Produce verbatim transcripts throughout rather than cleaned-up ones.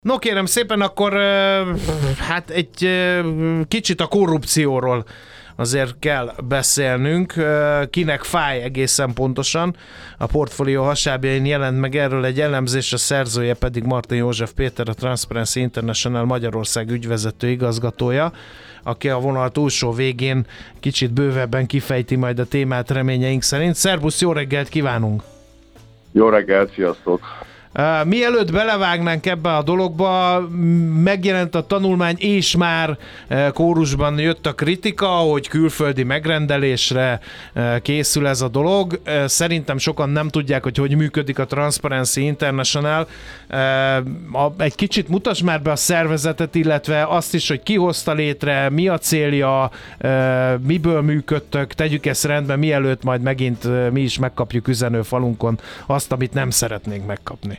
No kérem szépen, akkor hát egy kicsit a korrupcióról azért kell beszélnünk. Kinek fáj egészen pontosan. A Portfólió hasábjain jelent meg erről egy elemzés, a szerzője pedig Martin József Péter, a Transparency International Magyarország ügyvezető igazgatója, aki a vonal túlsó végén kicsit bővebben kifejti majd a témát reményeink szerint. Szerbusz, jó reggelt kívánunk! Jó reggelt, sziasztok! Uh, mielőtt belevágnánk ebbe a dologba, megjelent a tanulmány, és már uh, kórusban jött a kritika, hogy külföldi megrendelésre uh, készül ez a dolog. Uh, szerintem sokan nem tudják, hogy hogy működik a Transparency International. Uh, a, egy kicsit mutass már be a szervezetet, illetve azt is, hogy ki hozta létre, mi a célja, uh, miből működtök, tegyük ezt rendben, mielőtt majd megint uh, mi is megkapjuk üzenőfalunkon azt, amit nem szeretnénk megkapni.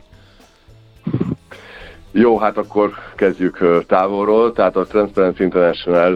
Jó, hát akkor kezdjük távolról. Tehát a Transparency International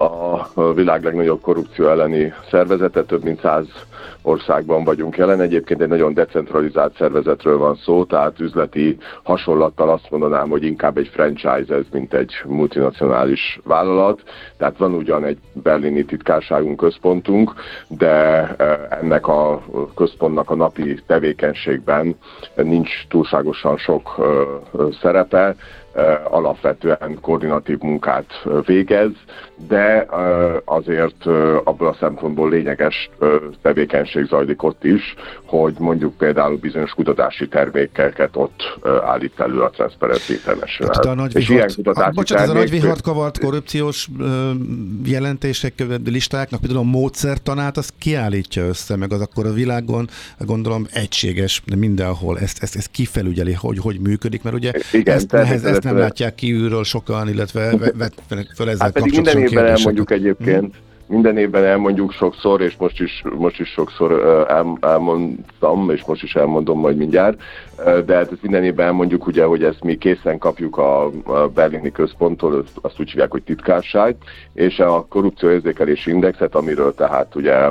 a világ legnagyobb korrupció elleni szervezete, több mint száz országban vagyunk jelen. Egyébként egy nagyon decentralizált szervezetről van szó, tehát üzleti hasonlattal azt mondanám, hogy inkább egy franchise ez, mint egy multinacionális vállalat. Tehát van ugyan egy berlini titkárságunk, központunk, de ennek a központnak a napi tevékenységben nincs túlságosan sok szerepe. Alapvetően koordinatív munkát végez, de azért abból a szempontból lényeges tevékenység zajlik ott is, hogy mondjuk például bizonyos kutatási termékeket ott állít elő a Transparency International. Tehát a nagy vihart, a, bocsánat, ez a nagy vihart kavart korrupciós jelentések, listáknak például a módszertanát, az kiállítja össze, meg az akkor a világon, gondolom egységes, de mindenhol ezt, ezt, ezt kifelügyeli, hogy hogy működik, mert ugye igen, ezt, nehez, ezt nem látják kívülről sokan, illetve vetnek fel ezzel hát pedig minden évben elmondjuk egyébként, hmm. minden évben elmondjuk sokszor, és most is, most is sokszor el, elmondtam, és most is elmondom majd mindjárt, de hát ezt minden évben elmondjuk, ugye, hogy ezt mi készen kapjuk a, a berlini központtól, azt úgy hívják, hogy titkárság, és a korrupcióérzékelési indexet, amiről tehát ugye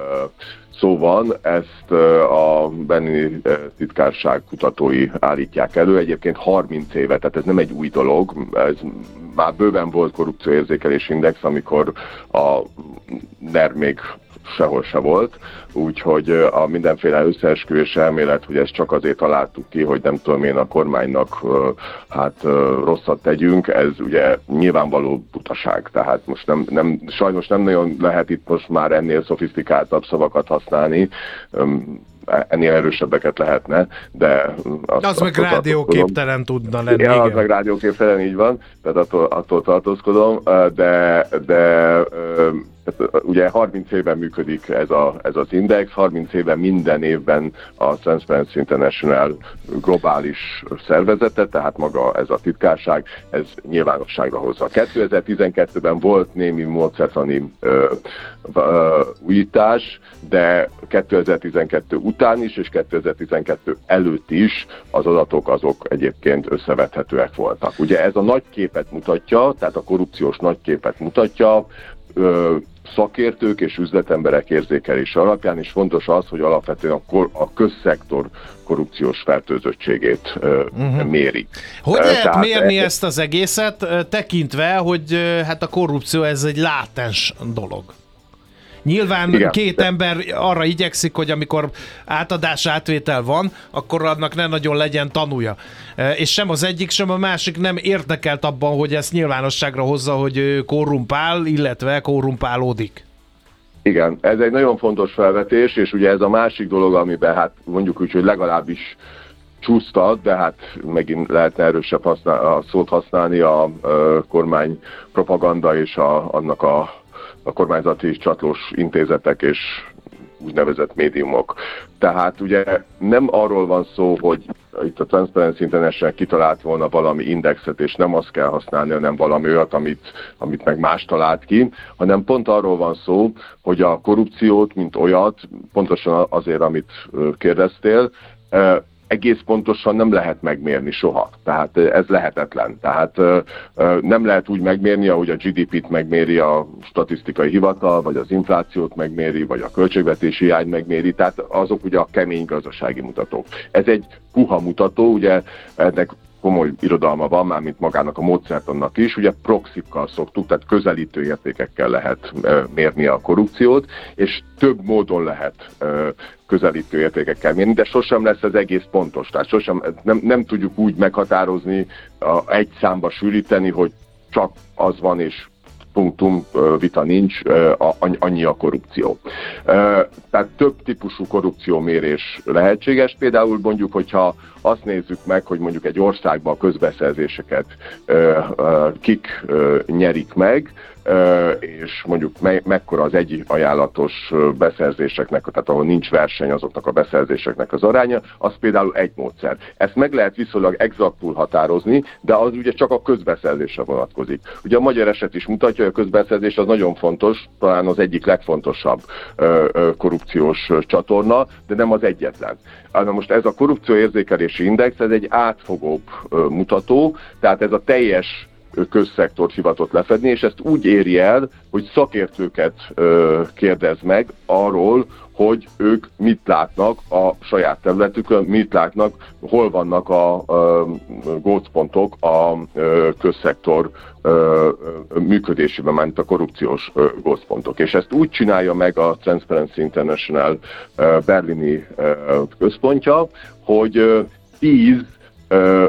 szó van, ezt a berlini titkárság kutatói állítják elő. Egyébként harminc éve, tehát ez nem egy új dolog, ez már bőven volt korrupcióérzékelési index, amikor a en e er még sehol se volt, úgyhogy a mindenféle összeesküvés elmélet, hogy ezt csak azért találtuk ki, hogy nem tudom én a kormánynak hát rosszat tegyünk, ez ugye nyilvánvaló butaság, tehát most nem, nem, sajnos nem nagyon lehet itt most már ennél szofisztikáltabb szavakat használni, ennél erősebbeket lehetne, de... Azt, az meg rádióképtelen tudna lenni. Ja, az meg rádióképtelen, így van, tehát attól, attól tartózkodom, de, de tehát ugye harminc éven működik ez, a, ez az index, harminc éven minden évben a Transparency International globális szervezete, tehát maga ez a titkárság, ez nyilvánosságra hozza. kétezer-tizenkettőben volt némi módszertani ö, ö, újítás, de kétezer-tizenkettő után is, és kétezer-tizenkettő előtt is az adatok azok egyébként összevethetőek voltak. Ugye ez a nagy képet mutatja, tehát a korrupciós nagy képet mutatja, ö, szakértők és üzletemberek érzékelése alapján, és fontos az, hogy alapvetően a, kor, a közszektor korrupciós fertőzöttségét uh-huh. méri. Hogy lehet Tehát mérni e- ezt az egészet, tekintve, hogy hát a korrupció ez egy látens dolog? Nyilván igen, két de... ember arra igyekszik, hogy amikor átadás, átvétel van, akkor annak ne nagyon legyen tanúja. És sem az egyik, sem a másik nem érdekelt abban, hogy ezt nyilvánosságra hozza, hogy ő korrumpál, illetve korrumpálódik. Igen, ez egy nagyon fontos felvetés, és ugye ez a másik dolog, amiben hát mondjuk úgy, hogy legalábbis csúsztat, de hát megint lehetne erősebb használ, a szót használni a, a kormány propaganda és a, annak a a kormányzati csatlós intézetek és úgynevezett médiumok. Tehát ugye nem arról van szó, hogy itt a Transparency International kitalált volna valami indexet, és nem azt kell használni, hanem valami olyat, amit, amit meg más talált ki, hanem pont arról van szó, hogy a korrupciót, mint olyat, pontosan azért, amit kérdeztél, egész pontosan nem lehet megmérni soha. Tehát ez lehetetlen. Tehát nem lehet úgy megmérni, ahogy a gé dé pét megméri a statisztikai hivatal, vagy az inflációt megméri, vagy a költségvetési hiányt megméri. Tehát azok ugye a kemény gazdasági mutatók. Ez egy puha mutató, ugye ennek komoly irodalma van, mármint magának a módszertannak is, ugye proxikkal szoktuk, tehát közelítő értékekkel lehet mérni a korrupciót, és több módon lehet közelítő értékekkel mérni, de sosem lesz ez egész pontos, tehát sosem, nem, nem tudjuk úgy meghatározni, a, egy számba sűríteni, hogy csak az van, és punktum, vita nincs, annyi a korrupció. Tehát több típusú korrupciómérés lehetséges. Például mondjuk, hogyha azt nézzük meg, hogy mondjuk egy országban a közbeszerzéseket kik nyerik meg, és mondjuk me- mekkora az egy ajánlatos beszerzéseknek, tehát ahol nincs verseny, azoknak a beszerzéseknek az aránya, az például egy módszer. Ezt meg lehet viszonylag exaktul határozni, de az ugye csak a közbeszerzésre vonatkozik. Ugye a magyar eset is mutatja, hogy a közbeszerzés az nagyon fontos, talán az egyik legfontosabb ö, ö, korrupciós csatorna, de nem az egyetlen. Na most ez a korrupcióérzékelési index, ez egy átfogóbb ö, mutató, tehát ez a teljes közszektort hivatott lefedni, és ezt úgy éri el, hogy szakértőket ö, kérdez meg arról, hogy ők mit látnak a saját területükön, mit látnak, hol vannak a, a gócpontok a ö, közszektor ö, működésében, mint a korrupciós ö, gócpontok. És ezt úgy csinálja meg a Transparency International ö, berlini ö, központja, hogy ö, tíz ö,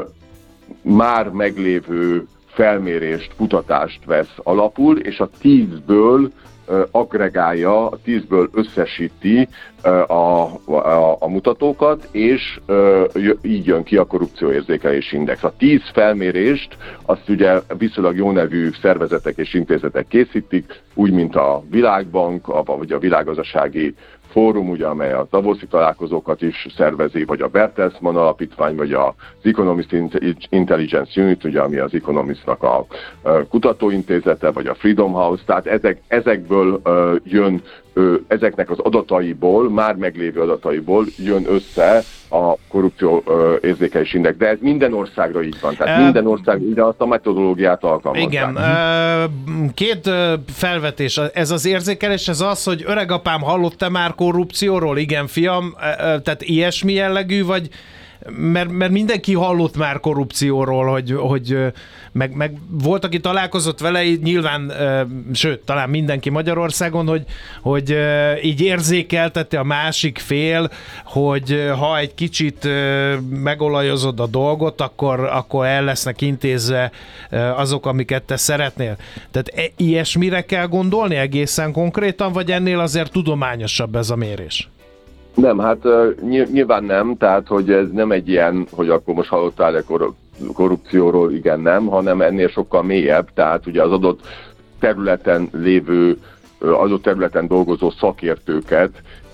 már meglévő felmérést, kutatást vesz alapul, és a tízből uh, agregálja, a tízből összesíti uh, a, a, a mutatókat, és uh, így jön ki a korrupcióérzékelési index. A tíz felmérést azt ugye viszonylag jó nevű szervezetek és intézetek készítik, úgy, mint a Világbank, a, vagy a Világgazdasági Fórum, ugye, amely a Davoszi találkozókat is szervezi, vagy a Bertelsmann alapítvány, vagy az Economist Intelligence Unit, ugye, ami az Economistnak a kutatóintézete, vagy a Freedom House, tehát ezek, ezekből uh, jön, uh, ezeknek az adataiból, már meglévő adataiból jön össze a korrupció uh, érzékelési index. De ez minden országra így van, tehát uh, minden ország ugye azt a metodológiát alkalmazzák. Igen, uh, két uh, felvetés. Ez az érzékelés, ez az, hogy öregapám, hallott-e már korrupcióról? Igen, fiam, uh, tehát ilyesmi jellegű, vagy Mert, mert mindenki hallott már korrupcióról, hogy, hogy meg, meg volt, aki találkozott vele, nyilván, sőt, talán mindenki Magyarországon, hogy, hogy így érzékeltette a másik fél, hogy ha egy kicsit megolajozod a dolgot, akkor, akkor el lesznek intézve azok, amiket te szeretnél. Tehát ilyesmire kell gondolni egészen konkrétan, vagy ennél azért tudományosabb ez a mérés? Nem, hát nyilván nem, tehát hogy ez nem egy ilyen, hogy akkor most hallottál-e korrupcióról, igen, nem, hanem ennél sokkal mélyebb, tehát ugye az adott területen lévő, adott területen dolgozó szakértőket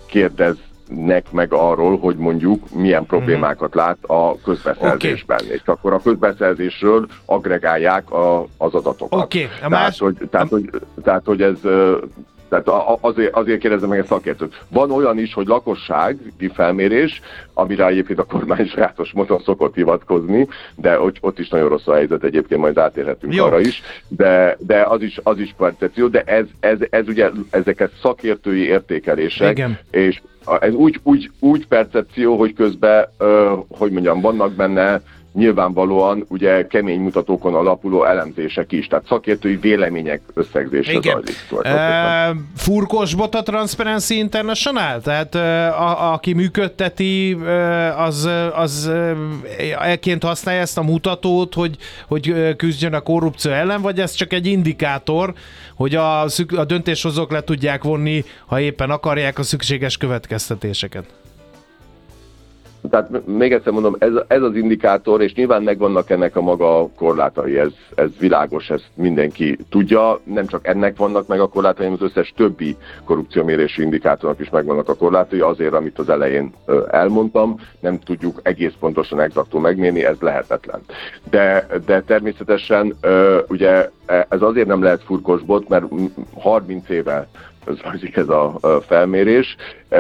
kérdeznek meg arról, hogy mondjuk milyen problémákat lát a közbeszerzésben, okay. És akkor a közbeszerzésről agregálják a, az adatokat. Okay. A tehát, más... hogy, tehát, hogy, tehát, hogy ez... Tehát azért, azért kérdezem meg a szakértőt. Van olyan is, hogy lakossági felmérés, amire egyébként a kormány sajátos módon szokott hivatkozni, de ott, ott is nagyon rossz a helyzet, egyébként majd átérhetünk Jó. arra is, de, de az is, az is percepció, de ez, ez, ez ugye ezeket szakértői értékelések, Igen. és ez úgy, úgy, úgy percepció, hogy közben, hogy mondjam, vannak benne nyilvánvalóan ugye kemény mutatókon alapuló elemzések is, tehát szakértői vélemények összegzése zajlik. E, furkosbot a Transparency International? Tehát a, aki működteti, az, az elként használja ezt a mutatót, hogy, hogy küzdjön a korrupció ellen, vagy ez csak egy indikátor, hogy a, a döntéshozók le tudják vonni, ha éppen akarják, a szükséges következtetéseket? Tehát még egyszer mondom, ez, ez az indikátor, és nyilván megvannak ennek a maga korlátai, ez, ez világos, ezt mindenki tudja, nem csak ennek vannak meg a korlátai, hanem az összes többi korrupciómérési indikátornak is megvannak a korlátai, azért, amit az elején elmondtam, nem tudjuk egész pontosan, exaktul megmérni, ez lehetetlen. De, de természetesen ugye ez azért nem lehet furkosbot, mert harminc éve zajlik ez a felmérés,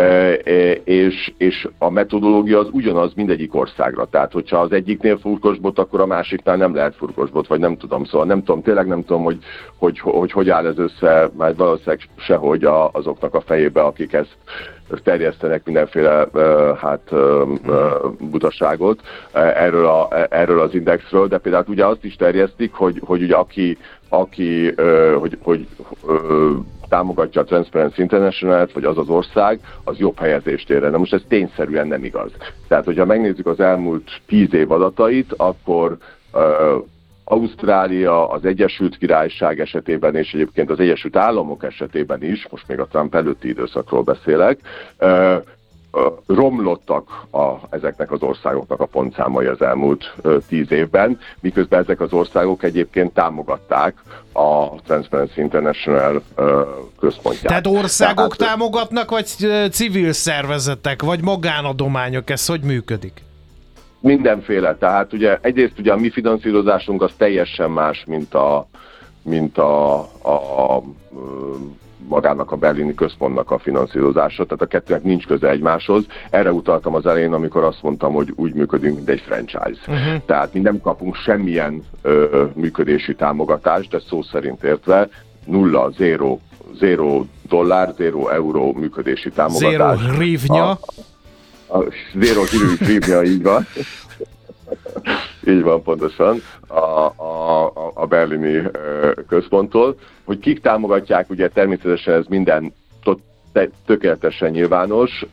és, és a metodológia az ugyanaz mindegyik országra. Tehát, hogyha az egyiknél furkosbot, akkor a másiknál nem lehet furkosbot, vagy nem tudom, szóval nem tudom, tényleg nem tudom, hogy hogy, hogy, hogy áll ez össze, már valószínűleg sehogy a, azoknak a fejébe, akik ezt terjesztenek mindenféle hát butaságot erről, a, erről az indexről, de például ugye azt is terjesztik, hogy, hogy ugye aki, aki hogy, hogy támogatja a Transparency International-t, vagy az az ország, az jobb helyezést ér el. Na most ez tényszerűen nem igaz. Tehát, hogyha megnézzük az elmúlt tíz év adatait, akkor uh, Ausztrália, az Egyesült Királyság esetében, és egyébként az Egyesült Államok esetében is, most még a Trump előtti időszakról beszélek, uh, romlottak a, ezeknek az országoknak a pontszámai az elmúlt uh, tíz évben, miközben ezek az országok egyébként támogatták a Transparency International uh, központját. Tehát országok Tehát, támogatnak, vagy civil szervezetek, vagy magánadományok, ez hogy működik? Mindenféle. Tehát ugye egyrészt ugye a mi finanszírozásunk az teljesen más, mint a, mint a, a, a magának a berlini központnak a finanszírozása, tehát a kettőnek nincs köze egymáshoz. Erre utaltam az elején, amikor azt mondtam, hogy úgy működünk, mint egy franchise. Uh-huh. Tehát mi nem kapunk semmilyen ö, működési támogatást, de szó szerint értve nulla, zéro, zéro dollár, zéro euró működési támogatás. Zéro hrivnya. A, a, a zéro hrivnya, így van. Így van pontosan, a, a, a berlini ö, központtól. Hogy kik támogatják, ugye természetesen ez minden tökéletesen nyilvános.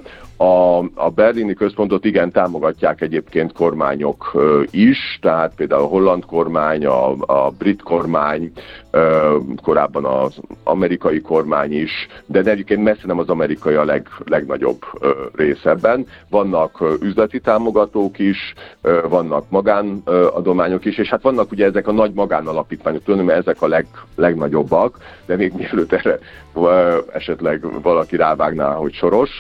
A, a berlini központot igen támogatják egyébként kormányok is, tehát például a holland kormány, a, a brit kormány, korábban az amerikai kormány is, de egyébként messze nem az amerikai a leg, legnagyobb részebben. Vannak üzleti támogatók is, vannak magánadományok is, és hát vannak ugye ezek a nagy magánalapítványok, tudom, ezek a leg, legnagyobbak, de még mielőtt erre esetleg valaki rávágná, hogy Soros,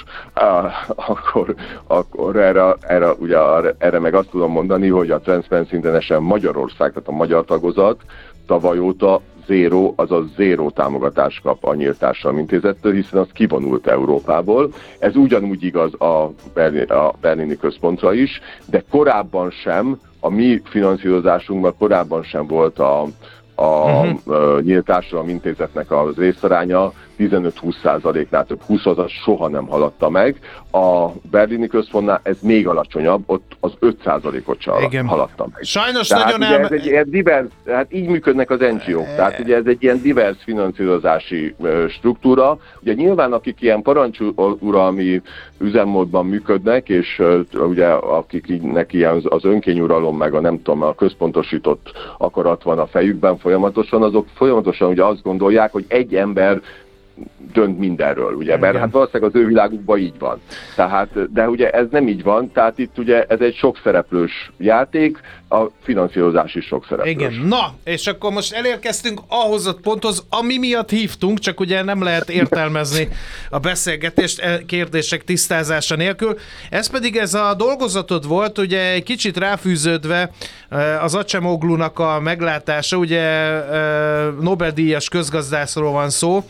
akkor, akkor erre, erre, ugye, erre meg azt tudom mondani, hogy a Transparency International Magyarország, tehát a magyar tagozat tavaly óta zéró, azaz zéró támogatást kap a Nyílt Társadalom Intézettől, hiszen az kivonult Európából. Ez ugyanúgy igaz a, Berlin, a berlini központra is, de korábban sem, a mi finanszírozásunkban korábban sem volt a a uh-huh. Nyílt Társadalom Intézetnek az részaránya tizenöt-húsz százaléknál több, húsz az soha nem haladta meg. A berlini központnál ez még alacsonyabb, ott az öt százalékot sem haladta meg. Sajnos tehát nagyon ugye el... ez egy ilyen divers, hát így működnek az en gé ó-k, tehát ugye ez egy ilyen divers finanszírozási struktúra. Ugye nyilván akik ilyen parancsuralmi üzemmódban működnek, és uh, ugye akiknek ilyen az önkényuralom, meg a nem tudom, a központosított akarat van a fejükben folyamatosan, azok folyamatosan ugye azt gondolják, hogy egy ember dönt mindenről, ugye, mert hát valószínűleg az ő világukban így van. Tehát, de ugye ez nem így van, tehát itt ugye ez egy sokszereplős játék, a finanszírozás is sokszereplős. Igen, na, és akkor most elérkeztünk ahhoz a ponthoz, ami miatt hívtunk, csak ugye nem lehet értelmezni a beszélgetést kérdések tisztázása nélkül. Ez pedig ez a dolgozatod volt, ugye egy kicsit ráfűződve az Acemoglunak a meglátása, ugye Nobel-díjas közgazdászról van szó,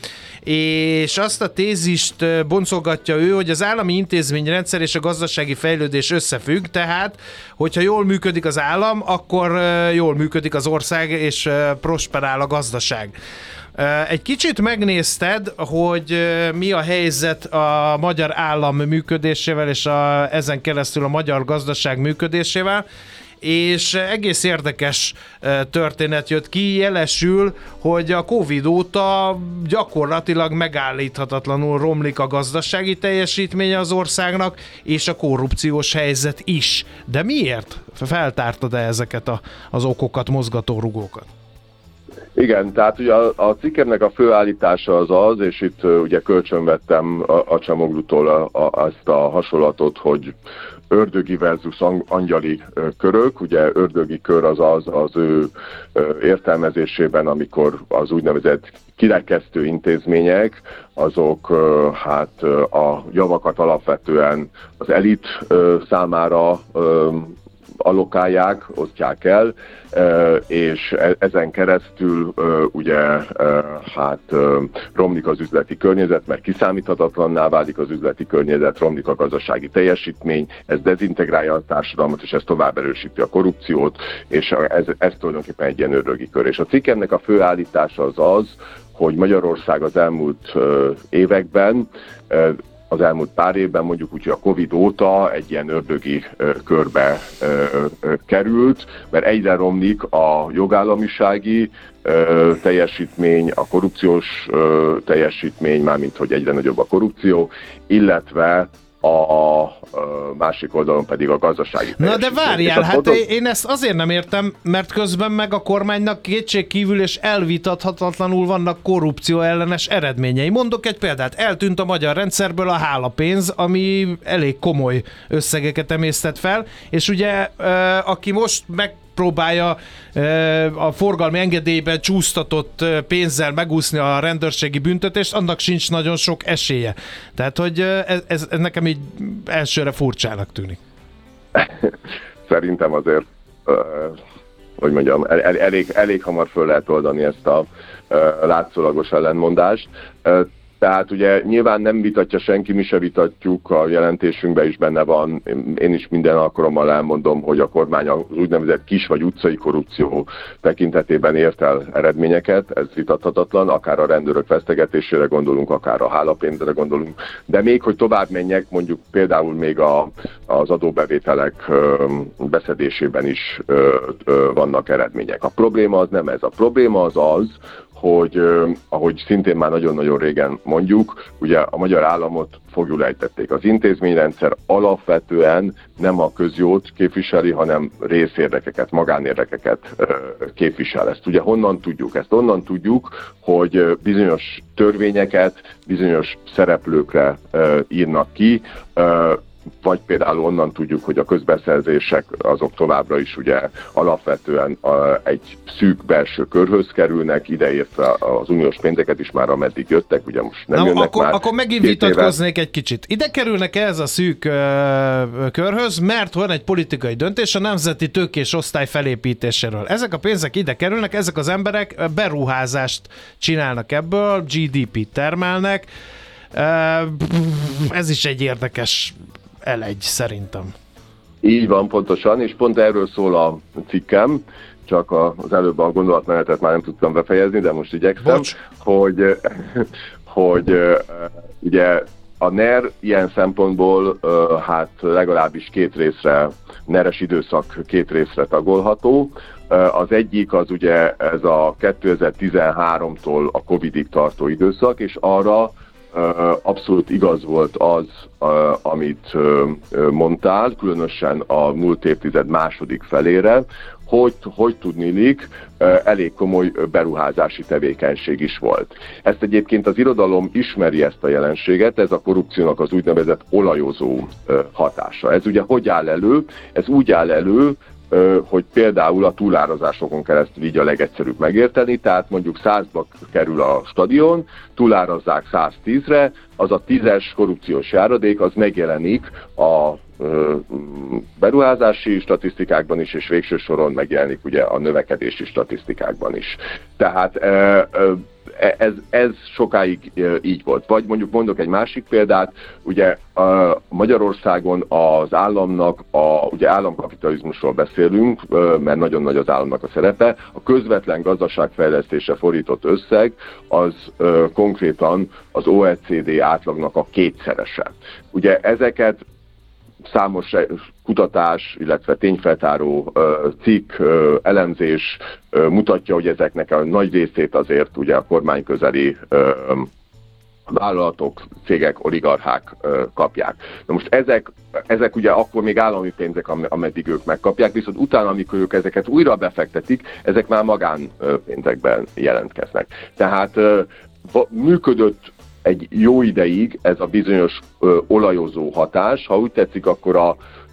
és azt a tézist boncolgatja ő, hogy az állami intézményrendszer és a gazdasági fejlődés összefügg, tehát hogyha jól működik az állam, akkor jól működik az ország, és prosperál a gazdaság. Egy kicsit megnézted, hogy mi a helyzet a magyar állam működésével, és a, ezen keresztül a magyar gazdaság működésével, és egész érdekes történet jött ki, jelesül, hogy a Covid óta gyakorlatilag megállíthatatlanul romlik a gazdasági teljesítménye az országnak, és a korrupciós helyzet is. De miért? Feltártad-e ezeket a, az okokat, mozgatórugókat? Igen, tehát ugye a, a cikkemnek a főállítása az az, és itt uh, ugye kölcsönvettem Acemoglutól a, a, ezt a hasonlatot, hogy ördögi versus angyali körök, ugye ördögi kör az az, az ő értelmezésében, amikor az úgynevezett kirekesztő intézmények, azok hát a javakat alapvetően az elit számára allokálják, osztják el, és ezen keresztül ugye hát romlik az üzleti környezet, mert kiszámíthatatlanná válik az üzleti környezet, romlik a gazdasági teljesítmény, ez dezintegrálja a társadalmat, és ez tovább erősíti a korrupciót, és ez, ez tulajdonképpen egy ilyen ördögi kör. És a cikkemnek a fő állítása az az, hogy Magyarország az elmúlt években, az elmúlt pár évben, mondjuk úgy, hogy a Covid óta egy ilyen ördögi ö, körbe ö, ö, került, mert egyre romlik a jogállamisági ö, teljesítmény, a korrupciós ö, teljesítmény, mármint hogy egyre nagyobb a korrupció, illetve a másik oldalon pedig a gazdasági Na de várjál, hát oda... én ezt azért nem értem, mert közben meg a kormánynak kétségkívül és elvitathatatlanul vannak korrupció ellenes eredményei. Mondok egy példát, eltűnt a magyar rendszerből a hálapénz, ami elég komoly összegeket emésztett fel, és ugye aki most meg próbálja a forgalmi engedélyben csúsztatott pénzzel megúszni a rendőrségi büntetést, annak sincs nagyon sok esélye. Tehát, hogy ez, ez nekem így elsőre furcsának tűnik. Szerintem azért, hogy mondjam, el, elég, elég hamar föl lehet oldani ezt a látszólagos ellentmondást. Tehát ugye nyilván nem vitatja senki, mi se vitatjuk, a jelentésünkben is benne van, én is minden alkalommal elmondom, hogy a kormány az úgynevezett kis vagy utcai korrupció tekintetében ért el eredményeket, ez vitathatatlan, akár a rendőrök vesztegetésére gondolunk, akár a hálapénzre gondolunk, de még hogy tovább menjek, mondjuk például még a, az adóbevételek ö, beszedésében is ö, ö, vannak eredmények. A probléma az nem ez, a probléma az az, hogy ahogy szintén már nagyon-nagyon régen mondjuk, ugye a magyar államot foglyul ejtették. Az intézményrendszer alapvetően nem a közjót képviseli, hanem részérdekeket, magánérdekeket képvisel. Ezt ugye honnan tudjuk? Ezt onnan tudjuk, hogy bizonyos törvényeket bizonyos szereplőkre írnak ki, vagy például onnan tudjuk, hogy a közbeszerzések azok továbbra is ugye alapvetően egy szűk belső körhöz kerülnek, ideértve az uniós pénzeket is már ameddig jöttek, ugye most nem Na, jönnek akkor, már. Akkor megint vitatkoznék egy kicsit. Ide kerülnek ez a szűk uh, körhöz, mert van egy politikai döntés a nemzeti tőkés osztály felépítéséről. Ezek a pénzek ide kerülnek, ezek az emberek beruházást csinálnak ebből, gé dé pét termelnek. Uh, ez is egy érdekes elegy, szerintem. Így van, pontosan, és pont erről szól a cikkem, csak az előbb a gondolatmenetet már nem tudtam befejezni, de most igyekszem, Bocs. hogy, hogy ugye a NER ilyen szempontból hát legalábbis két részre, neres időszak két részre tagolható. Az egyik az ugye ez a kétezer-tizenháromtól a Covidig tartó időszak, és arra abszolút igaz volt az, amit mondtál, különösen a múlt évtized második felére, hogy, hogy tudniillik, elég komoly beruházási tevékenység is volt. Ezt egyébként az irodalom ismeri, ezt a jelenséget, ez a korrupciónak az úgynevezett olajozó hatása. Ez ugye hogy áll elő? Ez úgy áll elő, hogy például a túlárazásokon keresztül így a legegyszerűbb megérteni, tehát mondjuk százba kerül a stadion, túlárazzák száztízre, az a tízes korrupciós járadék, az megjelenik a beruházási statisztikákban is, és végső soron megjelenik ugye a növekedési statisztikákban is. Tehát ez, ez sokáig így volt. Vagy mondjuk mondok egy másik példát, ugye Magyarországon az államnak, a, ugye államkapitalizmusról beszélünk, mert nagyon nagy az államnak a szerepe, a közvetlen gazdaságfejlesztésre fordított összeg az konkrétan az o e cé dé átlagnak a kétszerese. Ugye ezeket számos kutatás, illetve tényfeltáró cikk, elemzés mutatja, hogy ezeknek a nagy részét azért ugye a kormányközeli vállalatok, cégek, oligarchák kapják. Na most ezek, ezek ugye akkor még állami pénzek, ameddig ők megkapják, viszont utána, amikor ők ezeket újra befektetik, ezek már magánpénzekben jelentkeznek. Tehát működött egy jó ideig ez a bizonyos ö, olajozó hatás, ha úgy tetszik, akkor a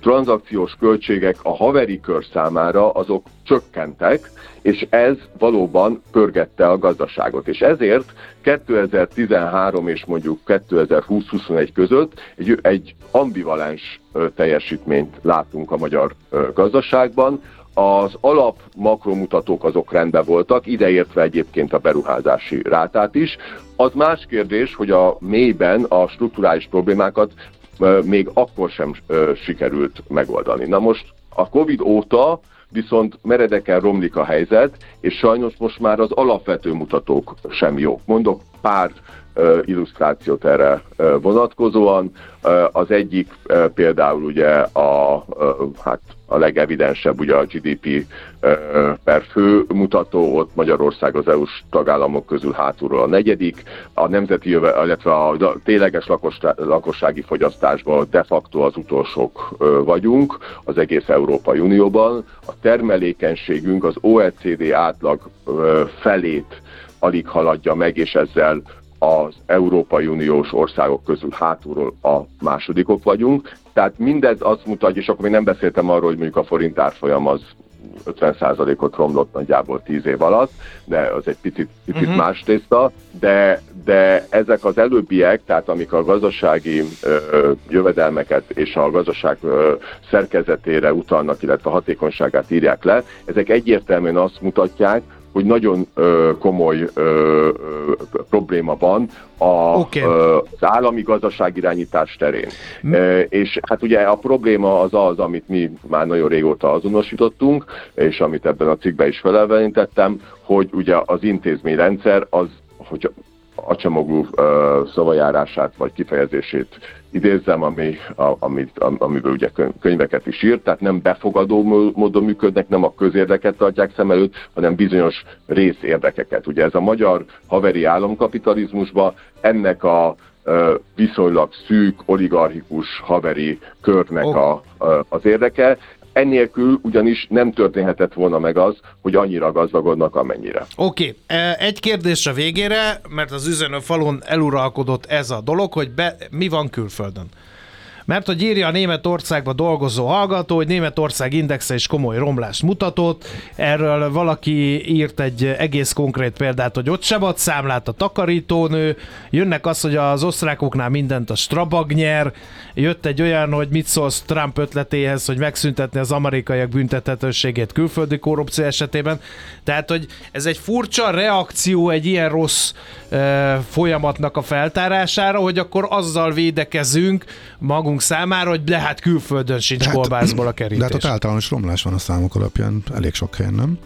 tranzakciós költségek a haveri kör számára azok csökkentek, és ez valóban pörgette a gazdaságot. És ezért kétezer-tizenhárom és mondjuk kétezer-húsz-huszonegy között egy, egy ambivalens teljesítményt látunk a magyar gazdaságban. Az alap makromutatók azok rendben voltak, ideértve egyébként a beruházási rátát is. Az más kérdés, hogy a mélyben a strukturális problémákat még akkor sem sikerült megoldani. Na most a Covid óta viszont meredeken romlik a helyzet, és sajnos most már az alapvető mutatók sem jók. Mondok pár uh, illusztrációt erre uh, vonatkozóan. Uh, az egyik uh, például ugye a, uh, hát a legevidensebb ugye a gé dé pé uh, per fő mutató, ott Magyarország az é u-s tagállamok közül hátulról a negyedik, a nemzeti jöve, illetve a tényleges lakossági fogyasztásban de facto az utolsók uh, vagyunk az egész Európai Unióban. A termelékenységünk az o e cé dé átlag uh, felét alig haladja meg, és ezzel az Európai Uniós országok közül hátulról a másodikok vagyunk. Tehát mindez azt mutatja, és akkor még nem beszéltem arról, hogy mondjuk a forint árfolyam az ötven százalékot romlott nagyjából tíz év alatt, de az egy picit, picit uh-huh. más tészta, de, de ezek az előbbiek, tehát amik a gazdasági ö, jövedelmeket és a gazdaság ö, szerkezetére utalnak, illetve a hatékonyságát írják le, ezek egyértelműen azt mutatják, hogy nagyon ö, komoly ö, ö, probléma van a, okay. ö, az állami gazdaságirányítás terén. Mm. E, és hát ugye a probléma az az, amit mi már nagyon régóta azonosítottunk, és amit ebben a cikkben is felelvenítettem, hogy ugye az intézményrendszer az, hogy Acemoglu uh, szavajárását vagy kifejezését idézzem, ami, a, amit, am, amiből ugye könyveket is írt, tehát nem befogadó módon működnek, nem a közérdeket tartják szem előtt, hanem bizonyos részérdekeket. Ugye ez a magyar haveri államkapitalizmusban ennek a uh, viszonylag szűk, oligarchikus haveri körnek oh. a, a, az érdeke. Ennélkül ugyanis nem történhetett volna meg az, hogy annyira gazdagodnak, amennyire. Oké, okay. Egy kérdés a végére, mert az üzenőfalon eluralkodott ez a dolog, hogy be, mi van külföldön. Mert hogy írja a Németországban dolgozó hallgató, hogy Németország indexe is komoly romlást mutatott, erről valaki írt egy egész konkrét példát, hogy ott sem ad számlát a takarítónő, jönnek az, hogy az osztrákoknál mindent a Strabag nyer, jött egy olyan, hogy mit szólsz Trump ötletéhez, hogy megszüntetni az amerikaiak büntethetőségét külföldi korrupció esetében. Tehát, hogy ez egy furcsa reakció egy ilyen rossz e, folyamatnak a feltárására, hogy akkor azzal védekezünk magunk számára, hogy de hát külföldön sincs hát, kolbászból a kerítés. De hát ott általános romlás van a számok alapján elég sok helyen, nem?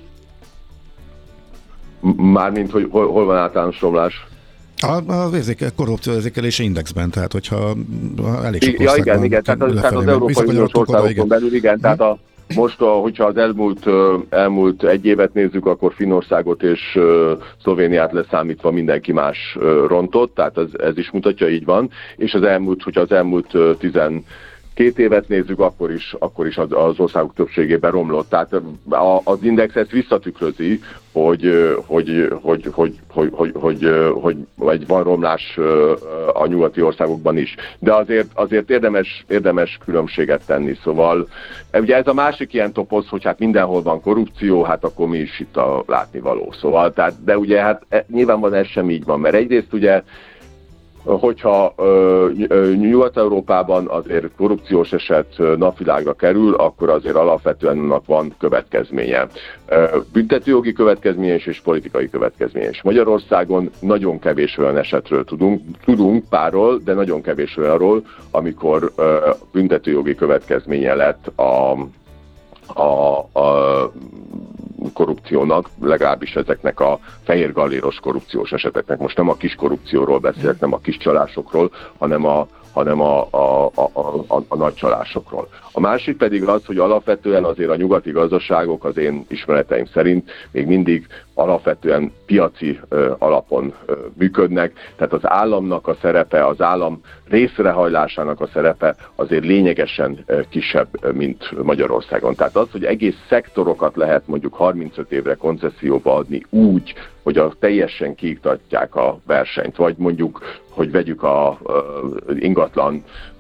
Mármint, hogy hol, hol van általános romlás? A, a érzéke, korrupció érzékelési indexben, tehát hogyha elég sok ja, országban... Igen, igen, tehát az, tehát az Európai Uniós országokon belül, igen, tehát a most, hogyha az elmúlt, elmúlt egy évet nézzük, akkor Finnországot és Szlovéniát leszámítva mindenki más rontott, tehát ez, ez is mutatja, így van, és az elmúlt, hogyha az elmúlt tizenkét évet nézzük, akkor is, akkor is az, az országok többségében romlott. Tehát az index ezt visszatükrözi, hogy, hogy, hogy, hogy, hogy, hogy, hogy, hogy, hogy van romlás a nyugati országokban is. De azért, azért érdemes, érdemes különbséget tenni. Szóval ugye ez a másik ilyen toposz, hogy hát mindenhol van korrupció, hát akkor mi is itt a látnivaló. Szóval, tehát, de ugye hát nyilvánvalóan ez sem így van, mert egyrészt ugye hogyha ö, ö, Nyugat-Európában azért korrupciós eset napvilágra kerül, akkor azért alapvetően annak van következménye. Ö, büntetőjogi következménye és politikai következménye is. Magyarországon nagyon kevés olyan esetről tudunk, tudunk párról, de nagyon kevés olyanról, amikor ö, büntetőjogi következménye lett a A, a korrupciónak, legalábbis ezeknek a fehér galléros korrupciós eseteknek. Most nem a kis korrupcióról beszélek, nem a kis csalásokról, hanem a, hanem a, a, a, a, a nagy csalásokról. A másik pedig az, hogy alapvetően azért a nyugati gazdaságok az én ismereteim szerint még mindig alapvetően piaci ö, alapon ö, működnek, tehát az államnak a szerepe, az állam részrehajlásának a szerepe azért lényegesen ö, kisebb, ö, mint Magyarországon. Tehát az, hogy egész szektorokat lehet mondjuk harmincöt évre koncesszióba adni úgy, hogy a teljesen kiiktatják a versenyt, vagy mondjuk, hogy vegyük a, a ingatlan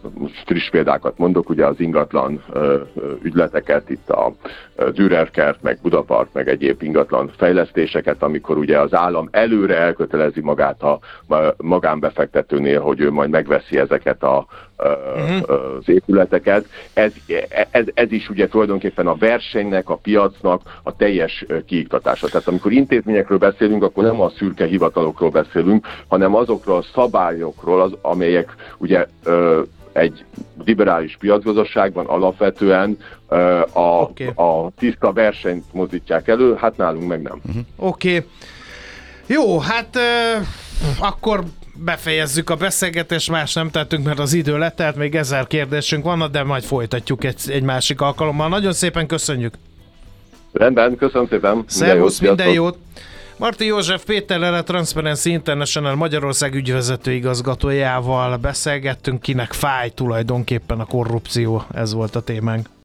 most friss példákat mondok, ugye az ingatlan ügyleteket, itt a Dürerkert, meg Budapark, meg egyéb ingatlan fejlesztéseket, amikor ugye az állam előre elkötelezi magát a magánbefektetőnél, hogy ő majd megveszi ezeket a, uh-huh. az épületeket. Ez, ez, ez is ugye tulajdonképpen a versenynek, a piacnak a teljes kiiktatása. Tehát amikor intézményekről beszélünk, akkor nem a szürke hivatalokról beszélünk, hanem azokról a szabályokról, az, amelyek ugye egy liberális piacgazdaságban alapvetően a, okay. a tiszta versenyt mozdítják elő, hát nálunk meg nem. Uh-huh. Oké. Okay. Jó, hát uh, akkor befejezzük a beszélgetést, más nem tettünk, mert az idő letelt, még ezer kérdésünk van, de majd folytatjuk egy, egy másik alkalommal. Nagyon szépen köszönjük! Rendben, köszönöm szépen! Szervusz, minden jót! Marti József Péterrel, a Transparency International Magyarország ügyvezető igazgatójával beszélgettünk, kinek fáj tulajdonképpen a korrupció, ez volt a témánk.